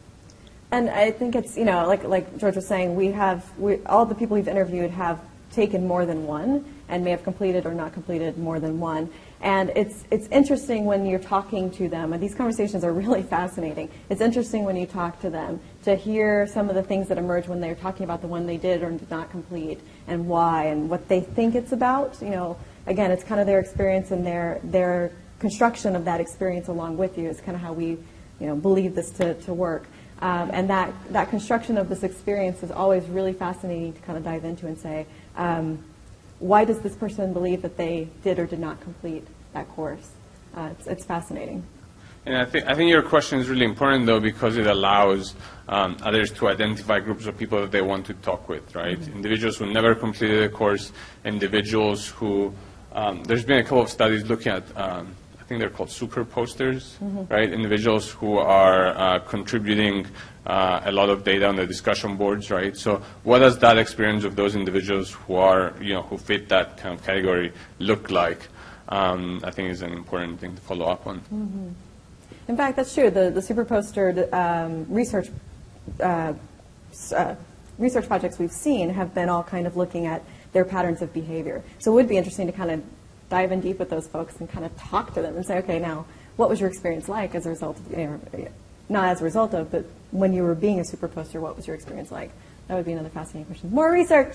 And I think it's, you know, like like George was saying, we have, we, all the people we've interviewed have taken more than one and may have completed or not completed more than one. And it's it's interesting when you're talking to them, and these conversations are really fascinating. It's interesting when you talk to them to hear some of the things that emerge when they're talking about the one they did or did not complete and why and what they think it's about. You know, again, it's kind of their experience and their their construction of that experience along with you is kind of how we, you know, believe this to, to work. Um, and that, that construction of this experience is always really fascinating to kind of dive into and say, um, why does this person believe that they did or did not complete that course? Uh, it's, it's fascinating. And I think I think your question is really important, though, because it allows um, others to identify groups of people that they want to talk with, right? Mm-hmm. Individuals who never completed a course, individuals who, um, there's been a couple of studies looking at, um, I think they're called super posters, mm-hmm. right? Individuals who are uh, contributing uh, a lot of data on the discussion boards, right? So what does that experience of those individuals who are, you know, who fit that kind of category look like? Um, I think is an important thing to follow up on. Mm-hmm. In fact, that's true. The, the super poster um, research uh, uh, research projects we've seen have been all kind of looking at their patterns of behavior. So it would be interesting to kind of dive in deep with those folks and kind of talk to them and say, okay, now, what was your experience like as a result of, you know, not as a result of, but when you were being a super poster, what was your experience like? That would be another fascinating question. More research.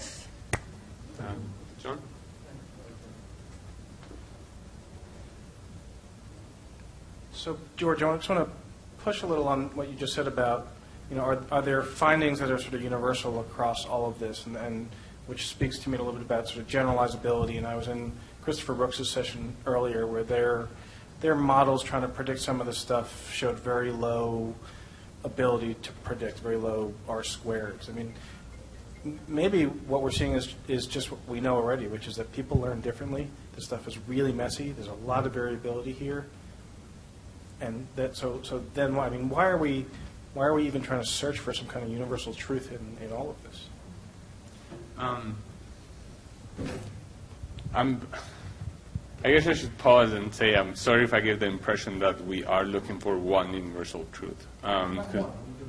Um, John? So, George, I just want to push a little on what you just said about, you know, are, are there findings that are sort of universal across all of this, and, and which speaks to me a little bit about sort of generalizability. And I was in Christopher Brooks' session earlier where they're their models trying to predict some of the stuff showed very low ability to predict, very low R squareds. I mean, m- maybe what we're seeing is, is just what we know already, which is that people learn differently. This stuff is really messy. There's a lot of variability here. And that, so, so then, why, I mean, why are we, why are we even trying to search for some kind of universal truth in, in all of this? Um, I'm, I guess I should pause and say I'm sorry if I give the impression that we are looking for one universal truth. Um, 'cause-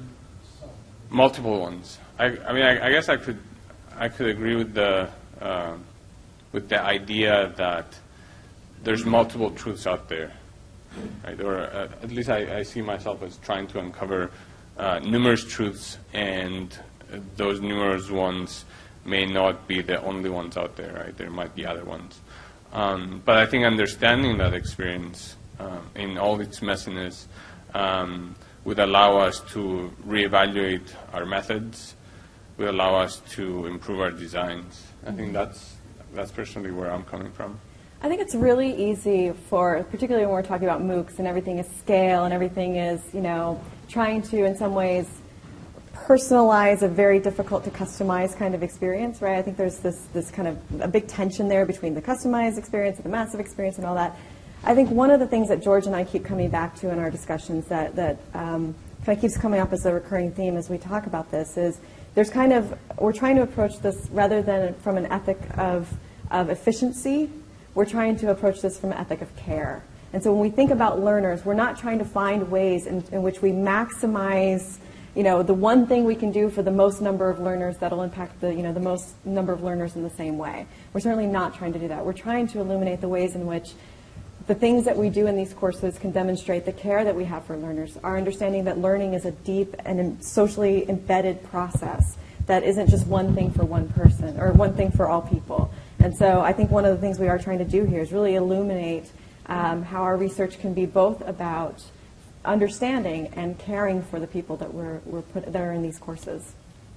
multiple ones. I, I mean, I, I guess I could, I could agree with the, uh, with the idea that there's multiple truths out there, right? Or uh, at least I, I see myself as trying to uncover uh, numerous truths, and uh, those numerous ones may not be the only ones out there, right? There might be other ones. Um, but I think understanding that experience uh, in all its messiness um, would allow us to reevaluate our methods, would allow us to improve our designs. I think that's, that's personally where I'm coming from. I think it's really easy for, particularly when we're talking about MOOCs and everything is scale and everything is, you know, trying to, in some ways, personalize a very difficult to customize kind of experience, right? I think there's this, this kind of a big tension there between the customized experience and the massive experience and all that. I think one of the things that George and I keep coming back to in our discussions that, that um, kind of keeps coming up as a recurring theme as we talk about this is there's kind of, we're trying to approach this rather than from an ethic of, of efficiency, we're trying to approach this from an ethic of care. And so when we think about learners, we're not trying to find ways in, in which we maximize, you know, the one thing we can do for the most number of learners that'll impact the, you know, the most number of learners in the same way. We're certainly not trying to do that. We're trying to illuminate the ways in which the things that we do in these courses can demonstrate the care that we have for learners, our understanding that learning is a deep and socially embedded process that isn't just one thing for one person or one thing for all people. And so I think one of the things we are trying to do here is really illuminate um, how our research can be both about understanding and caring for the people that we're, we're put, that are in these courses.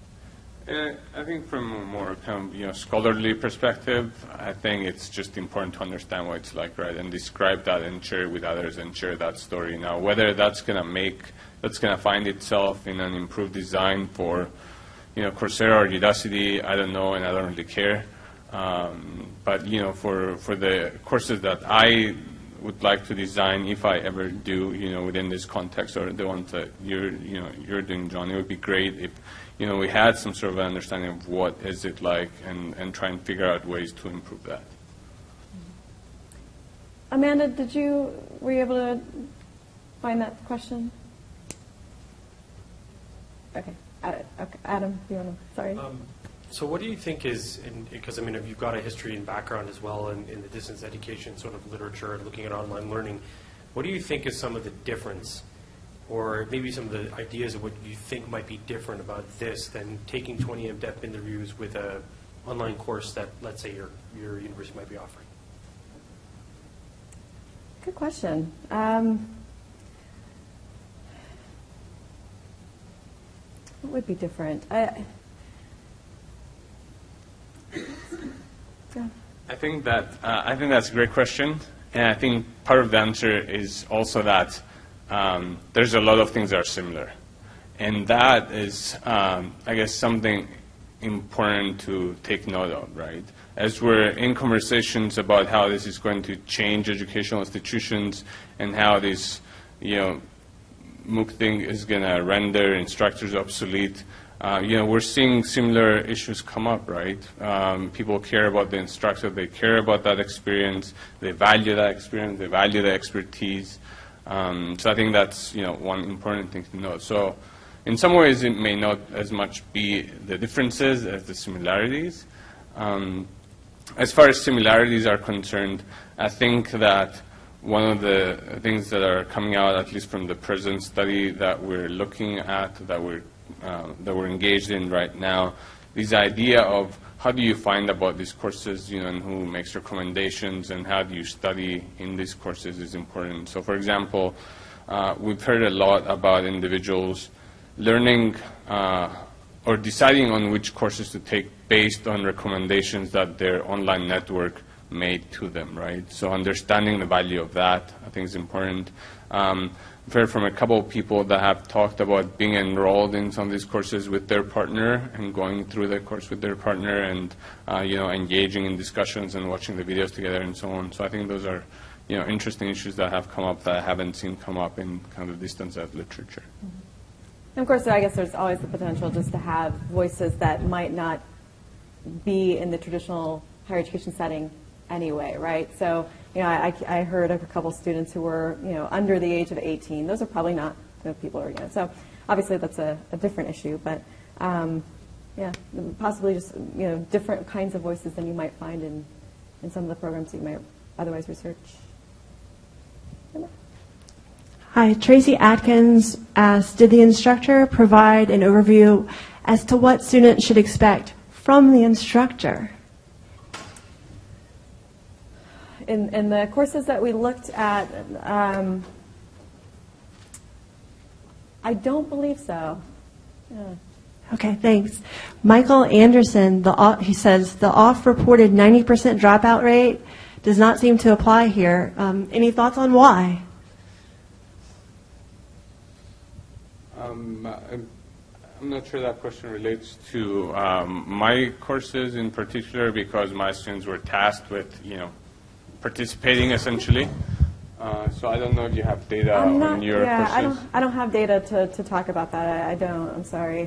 Uh, I think from a more kind of, you know, scholarly perspective, I think it's just important to understand what it's like, right, and describe that and share it with others and share that story. Now, whether that's going to make, that's going to find itself in an improved design for, you know, Coursera or Udacity, I don't know, and I don't really care. Um, but, you know, for, for the courses that I would like to design, if I ever do, you know, within this context, or the ones that you're, you know, you're doing, John, it would be great if, you know, we had some sort of an understanding of what is it like, and, and try and figure out ways to improve that. Amanda, did you, were you able to find that question? Okay, uh, okay. Adam, you want to, sorry. Um, so what do you think is, in, because I mean, if you've got a history and background as well in, in the distance education sort of literature and looking at online learning, what do you think is some of the difference, or maybe some of the ideas of what you think might be different about this than taking twenty in-depth interviews with a online course that, let's say, your, your university might be offering? Good question. Um, what would be different? I, yeah. I think that uh, I think that's a great question, and I think part of the answer is also that um, there's a lot of things that are similar, and that is, um, I guess, something important to take note of, right? As we're in conversations about how this is going to change educational institutions and how this, you know, MOOC thing is going to render instructors obsolete. Uh, you know, we're seeing similar issues come up, right? Um, people care about the instructor, they care about that experience, they value that experience, they value the expertise. Um, so I think that's, you know, one important thing to note. So in some ways it may not as much be the differences as the similarities. Um, as far as similarities are concerned, I think that one of the things that are coming out, at least from the present study that we're looking at, that we're Uh, that we're engaged in right now, this idea of how do you find about these courses, you know, and who makes recommendations, and how do you study in these courses is important. So, for example, uh, we've heard a lot about individuals learning uh, or deciding on which courses to take based on recommendations that their online network made to them, right? So understanding the value of that, I think, is important. Um, I've heard from a couple of people that have talked about being enrolled in some of these courses with their partner and going through the course with their partner and, uh, you know, engaging in discussions and watching the videos together and so on. So I think those are, you know, interesting issues that have come up that I haven't seen come up in kind of distance ed literature. And of course, I guess there's always the potential just to have voices that might not be in the traditional higher education setting anyway, right? So, you know, I, I heard of a couple students who were, you know, under the age of eighteen. Those are probably not the people who are, you know, so obviously that's a, a different issue, but um, yeah, possibly just, you know, different kinds of voices than you might find in, in some of the programs that you might otherwise research. Hi, Tracy Atkins asked, did the instructor provide an overview as to what students should expect from the instructor? In, in the courses that we looked at, um, I don't believe so. Yeah. Okay, thanks. Michael Anderson, the off, he says, the off-reported ninety percent dropout rate does not seem to apply here. Um, any thoughts on why? Um, I'm, I'm not sure that question relates to um, my courses in particular, because my students were tasked with, you know, participating essentially. Uh, so I don't know if you have data I'm on not, your yeah, courses. I don't, I don't have data to, to talk about that. I, I don't. I'm sorry.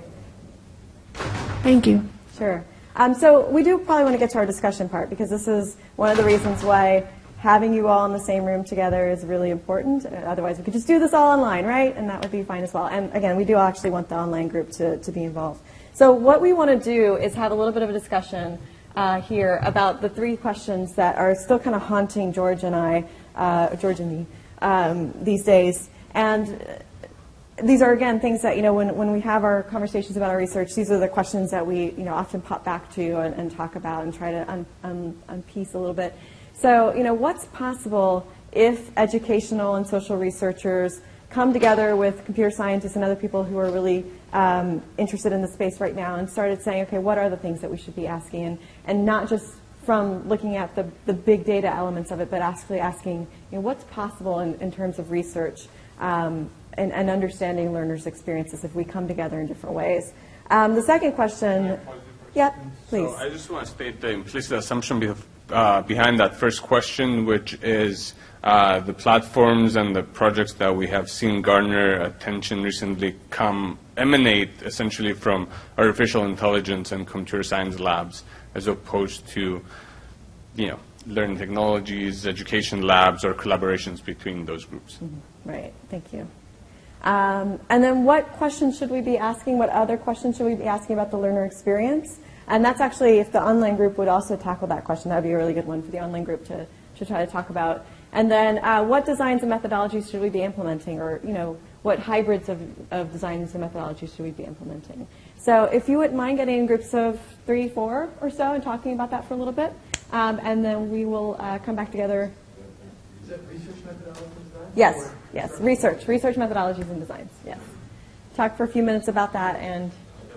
Thank you. Sure. Um, so we do probably want to get to our discussion part, because this is one of the reasons why having you all in the same room together is really important. Otherwise, we could just do this all online, right? And that would be fine as well. And again, we do actually want the online group to, to be involved. So what we want to do is have a little bit of a discussion uh, here about the three questions that are still kind of haunting George and I, uh, George and me, um, these days. And these are, again, things that, you know, when, when we have our conversations about our research, these are the questions that we, you know, often pop back to and, and talk about and try to un, un, unpiece a little bit. So, you know, what's possible if educational and social researchers come together with computer scientists and other people who are really um, interested in the space right now and started saying, okay, what are the things that we should be asking? And, and not just from looking at the, the big data elements of it, but actually asking, you know, what's possible in, in terms of research um, and, and understanding learners' experiences if we come together in different ways. Um, the second question, yeah, please. So I just want to state the implicit assumption be, uh, behind that first question, which is uh, the platforms and the projects that we have seen garner attention recently come emanate essentially from artificial intelligence and computer science labs, as opposed to, you know, learning technologies, education labs, or collaborations between those groups. Mm-hmm. Right. Thank you. Um, and then what questions should we be asking? What other questions should we be asking about the learner experience? And that's actually, if the online group would also tackle that question, that would be a really good one for the online group to, to try to talk about. And then uh, what designs and methodologies should we be implementing? Or, you know, what hybrids of, of designs and methodologies should we be implementing? So if you wouldn't mind getting in groups of three, four or so and talking about that for a little bit, um, and then we will uh, come back together. Is that research methodology design? Yes, Or- yes, research, research methodologies and designs, yes. Talk for a few minutes about that, and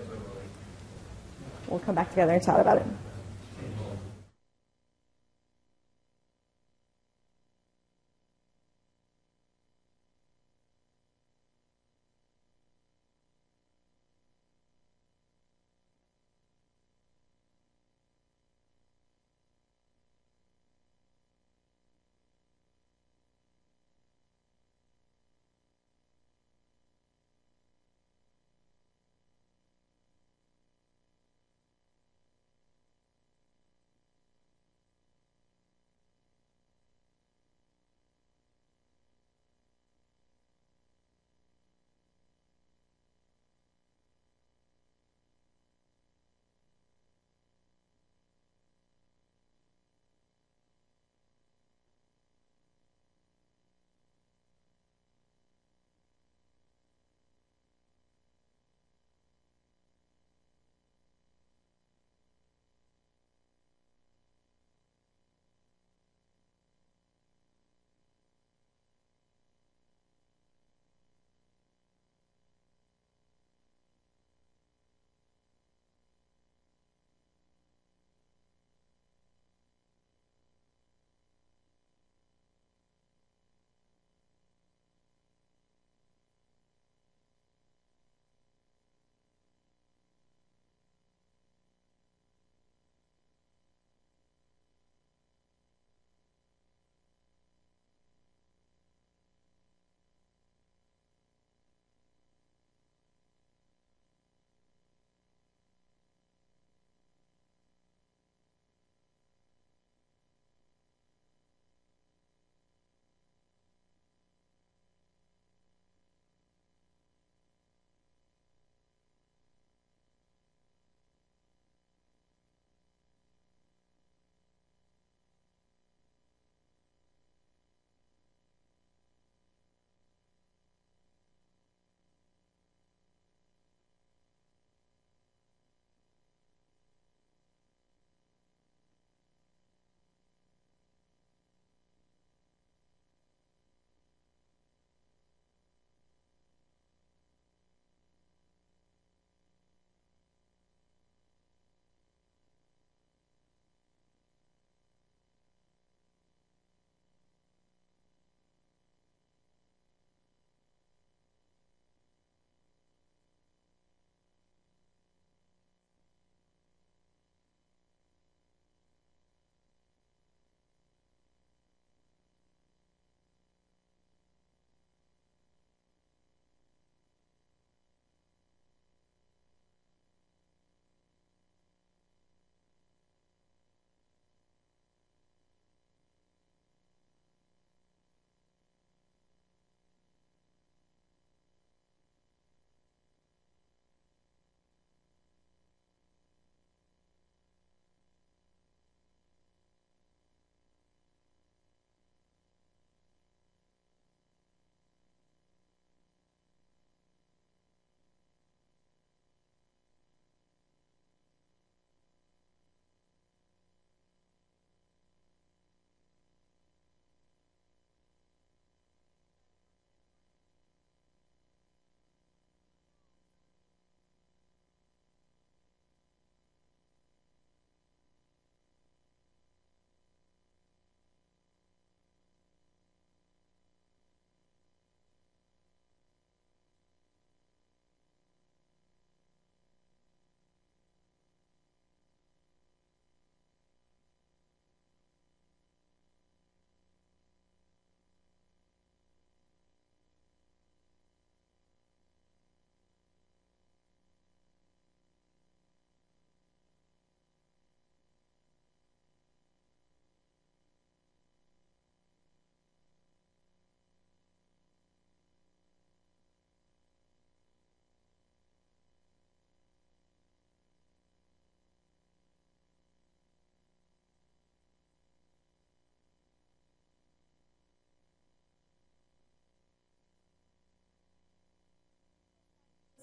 we'll come back together and chat about it.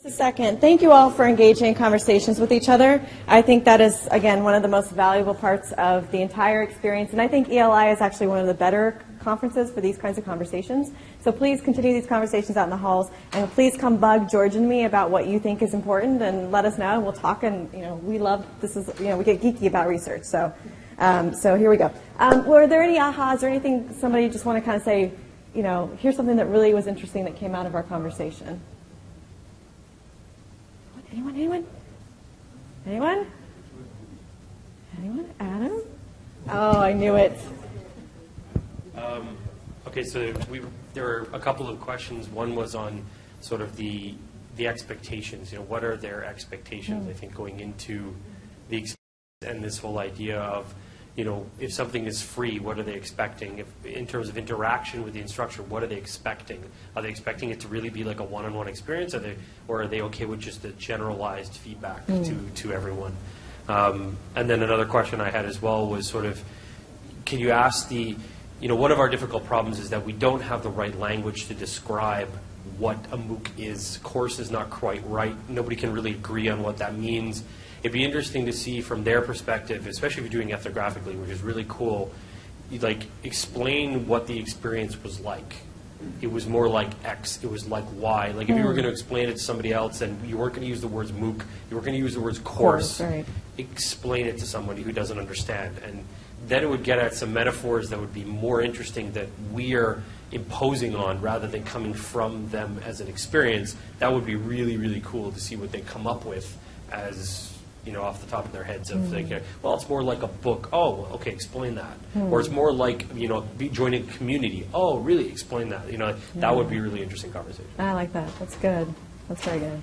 A second. Thank you all for engaging in conversations with each other. I think that is, again, one of the most valuable parts of the entire experience, and I think E L I is actually one of the better conferences for these kinds of conversations. So please continue these conversations out in the halls, and please come bug George and me about what you think is important, and let us know, and we'll talk. And you know, we love this is you know we get geeky about research. So, um, so here we go. Um, were there any ahas or anything somebody just want to kind of say? You know, here's something that really was interesting that came out of our conversation. Anyone? Anyone? Anyone? Anyone? Adam? Oh, I knew it. Um, okay, so we there were a couple of questions. One was on sort of the the expectations. You know, what are their expectations? Mm. I think going into the experience and this whole idea of, you know, if something is free, what are they expecting? If in terms of interaction with the instructor, what are they expecting? Are they expecting it to really be like a one-on-one experience, are they, or are they okay with just a generalized feedback mm. to to everyone? Um, and then another question I had as well was sort of, can you ask the, you know, one of our difficult problems is that we don't have the right language to describe what a MOOC is. Course is not quite right. Nobody can really agree on what that means. It'd be interesting to see from their perspective, especially if you're doing ethnographically, which is really cool, you like explain what the experience was like. It was more like X, it was like Y. Like if mm. you were going to explain it to somebody else and you weren't going to use the words MOOC, you were going to use the words course, course right. explain it to somebody who doesn't understand. And then it would get at some metaphors that would be more interesting that we are imposing on rather than coming from them as an experience. That would be really, really cool to see what they come up with as, you know, off the top of their heads of, mm. like, well, it's more like a book. Oh, okay, explain that. Mm. Or it's more like, you know, be joining a community. Oh, really? Explain that. You know, that yeah. would be a really interesting conversation. I like that. That's good. That's very good.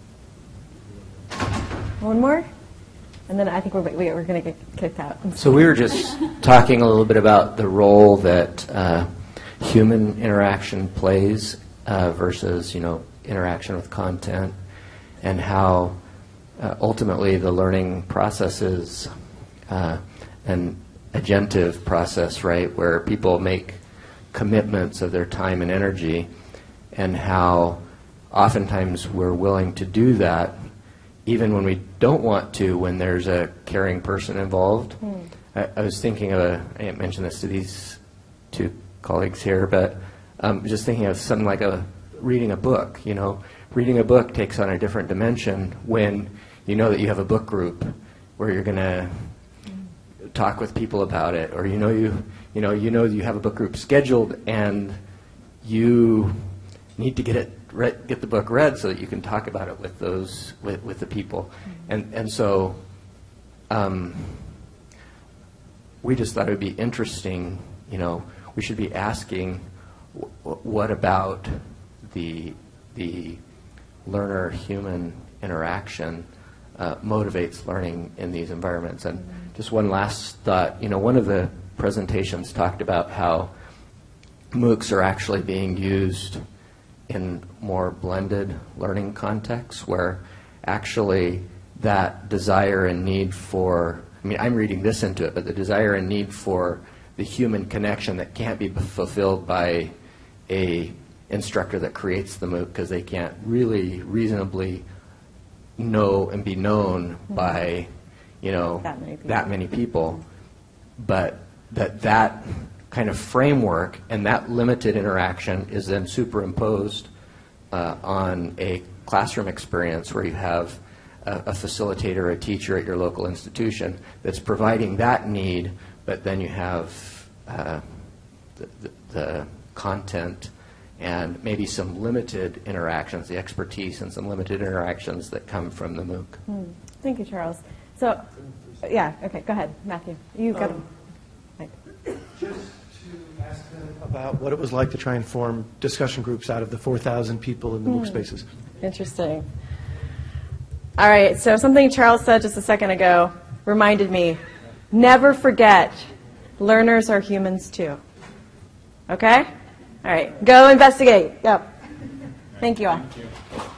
One more? And then I think we're, we're going to get kicked out. So we were just talking a little bit about the role that uh, human interaction plays uh, versus, you know, interaction with content, and how uh, ultimately the learning process is uh, an agentive process, right, where people make commitments of their time and energy, and how oftentimes we're willing to do that even when we don't want to, when there's a caring person involved. Mm. I, I was thinking of a, I didn't mention this to these two colleagues here, but um, just thinking of something like a reading a book. You know, reading a book takes on a different dimension when you know that you have a book group where you're going to mm. talk with people about it, or you know you you know you know you have a book group scheduled and you need to get it read, get the book read so that you can talk about it with those with, with the people, mm-hmm. and and so um, we just thought it would be interesting. You know, we should be asking, w- what about the the learner-human interaction uh, motivates learning in these environments? And mm-hmm. just one last thought. You know, one of the presentations talked about how MOOCs are actually being used in more blended learning contexts, where actually that desire and need for, I mean, I'm reading this into it, but the desire and need for the human connection that can't be fulfilled by a instructor that creates the MOOC, because they can't really reasonably know and be known mm-hmm. by, you know, that many people. that many people. But that that kind of framework and that limited interaction is then superimposed uh, on a classroom experience where you have a, a facilitator or a teacher at your local institution that's providing that need, but then you have uh, the, the, the content and maybe some limited interactions, the expertise and some limited interactions that come from the MOOC. Hmm. Thank you, Charles. So, yeah, okay, go ahead, Matthew. You've got um, Just to ask them about what it was like to try and form discussion groups out of the four thousand people in the MOOC spaces. Interesting. All right, so something Charles said just a second ago reminded me, never forget, learners are humans too. Okay? All right, go investigate. Go. Thank you all. Thank you.